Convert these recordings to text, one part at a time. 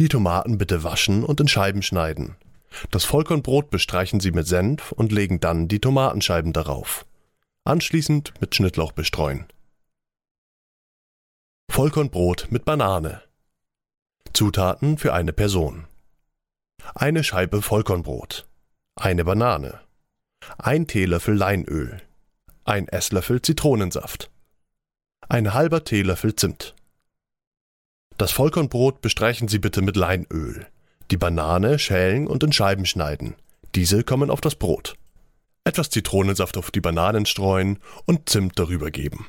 Die Tomaten bitte waschen und in Scheiben schneiden. Das Vollkornbrot bestreichen Sie mit Senf und legen dann die Tomatenscheiben darauf. Anschließend mit Schnittlauch bestreuen. Vollkornbrot mit Banane. Zutaten für eine Person: eine Scheibe Vollkornbrot, eine Banane, ein Teelöffel Leinöl, ein Esslöffel Zitronensaft, ein halber Teelöffel Zimt. Das Vollkornbrot bestreichen Sie bitte mit Leinöl, die Banane schälen und in Scheiben schneiden. Diese kommen auf das Brot. Etwas Zitronensaft auf die Bananen streuen und Zimt darüber geben.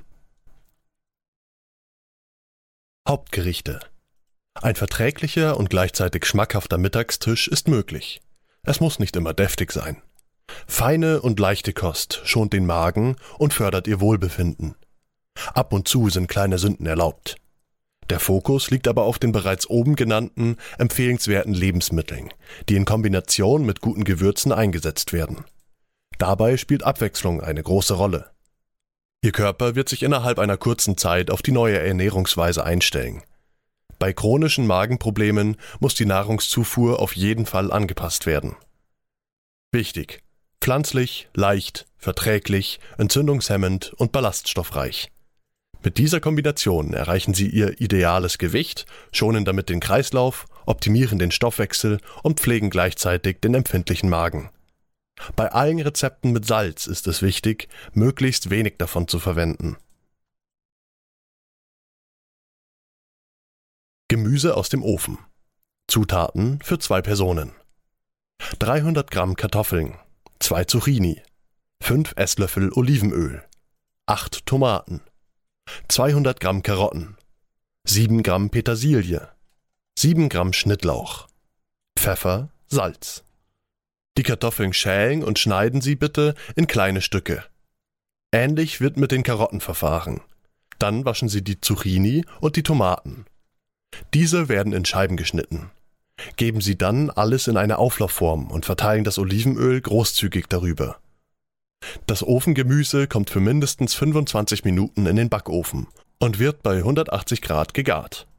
Hauptgerichte. Ein verträglicher und gleichzeitig schmackhafter Mittagstisch ist möglich. Es muss nicht immer deftig sein. Feine und leichte Kost schont den Magen und fördert ihr Wohlbefinden. Ab und zu sind kleine Sünden erlaubt. Der Fokus liegt aber auf den bereits oben genannten empfehlenswerten Lebensmitteln, die in Kombination mit guten Gewürzen eingesetzt werden. Dabei spielt Abwechslung eine große Rolle. Ihr Körper wird sich innerhalb einer kurzen Zeit auf die neue Ernährungsweise einstellen. Bei chronischen Magenproblemen muss die Nahrungszufuhr auf jeden Fall angepasst werden. Wichtig: pflanzlich, leicht, verträglich, entzündungshemmend und ballaststoffreich. Mit dieser Kombination erreichen Sie Ihr ideales Gewicht, schonen damit den Kreislauf, optimieren den Stoffwechsel und pflegen gleichzeitig den empfindlichen Magen. Bei allen Rezepten mit Salz ist es wichtig, möglichst wenig davon zu verwenden. Gemüse aus dem Ofen. Zutaten für 2 Personen: 300 Gramm Kartoffeln, 2 Zucchini, 5 Esslöffel Olivenöl, 8 Tomaten, 200 Gramm Karotten, 7 Gramm Petersilie, 7 Gramm Schnittlauch, Pfeffer, Salz. Die Kartoffeln schälen und schneiden Sie bitte in kleine Stücke. Ähnlich wird mit den Karotten verfahren. Dann waschen Sie die Zucchini und die Tomaten. Diese werden in Scheiben geschnitten. Geben Sie dann alles in eine Auflaufform und verteilen das Olivenöl großzügig darüber. Das Ofengemüse kommt für mindestens 25 Minuten in den Backofen und wird bei 180 Grad gegart.